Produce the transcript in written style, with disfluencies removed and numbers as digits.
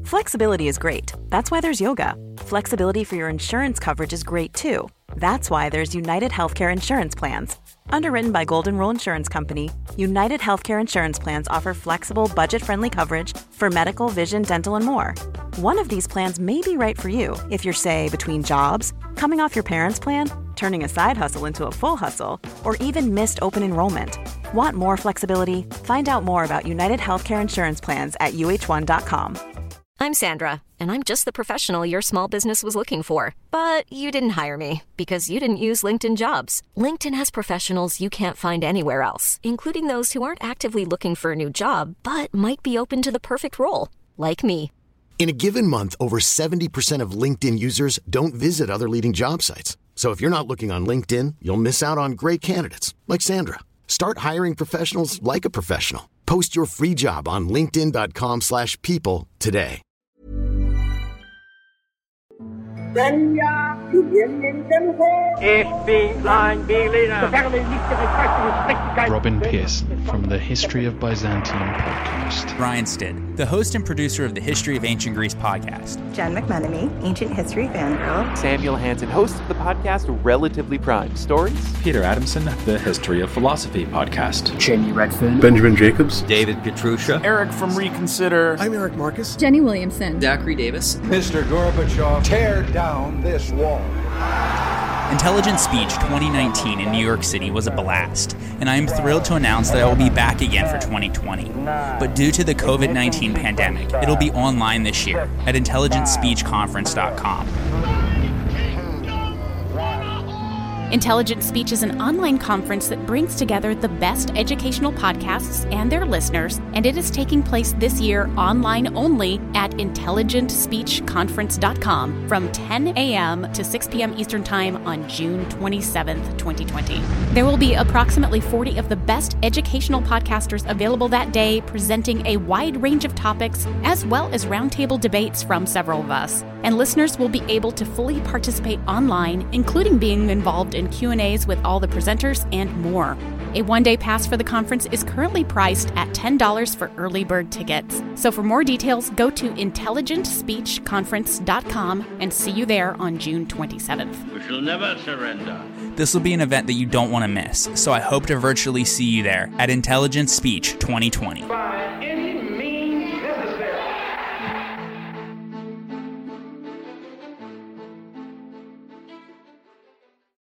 Flexibility is great. That's why there's yoga. Flexibility for your insurance coverage is great too. That's why there's United Healthcare Insurance Plans. Underwritten by Golden Rule Insurance Company, United Healthcare Insurance Plans offer flexible, budget-friendly coverage for medical, vision, dental, and more. One of these plans may be right for you if you're, say, between jobs, coming off your parents' plan, turning a side hustle into a full hustle, or even missed open enrollment. Want more flexibility? Find out more about United Healthcare Insurance Plans at uh1.com. I'm Sandra, and I'm just the professional your small business was looking for. But you didn't hire me because you didn't use LinkedIn Jobs. LinkedIn has professionals you can't find anywhere else, including those who aren't actively looking for a new job, but might be open to the perfect role, like me. In a given month, over 70% of LinkedIn users don't visit other leading job sites. So if you're not looking on LinkedIn, you'll miss out on great candidates like Sandra. Start hiring professionals like a professional. Post your free job on linkedin.com/people today. Robin Pearson from the History of Byzantium podcast. Ryan Stidd, the host and producer of the History of Ancient Greece podcast. Jen McMenemy, Ancient History fangirl. Samuel Hansen, host of the podcast Relatively Prime Stories. Peter Adamson, the History of Philosophy podcast. Jamie Redfern. Benjamin Jacobs. David Petrusha. Eric from Reconsider. I'm Eric Marcus. Jenny Williamson. Zachary Davis. Mr. Gorbachev. Tear down this wall. Intelligent Speech 2019 in New York City was a blast, and I am thrilled to announce that I will be back again for 2020. But due to the COVID-19 pandemic, it'll be online this year at intelligentspeechconference.com. Intelligent Speech is an online conference that brings together the best educational podcasts and their listeners, and it is taking place this year online only at intelligentspeechconference.com from 10 a.m. to 6 p.m. Eastern Time on June 27th, 2020. There will be approximately 40 of the best educational podcasters available that day, presenting a wide range of topics, as well as roundtable debates from several of us. And listeners will be able to fully participate online, including being involved in Q&As with all the presenters and more. A one-day pass for the conference is currently priced at $10 for early bird tickets. So for more details, go to intelligentspeechconference.com and see you there on June 27th. We shall never surrender. This will be an event that you don't want to miss, so I hope to virtually see you there at Intelligent Speech 2020.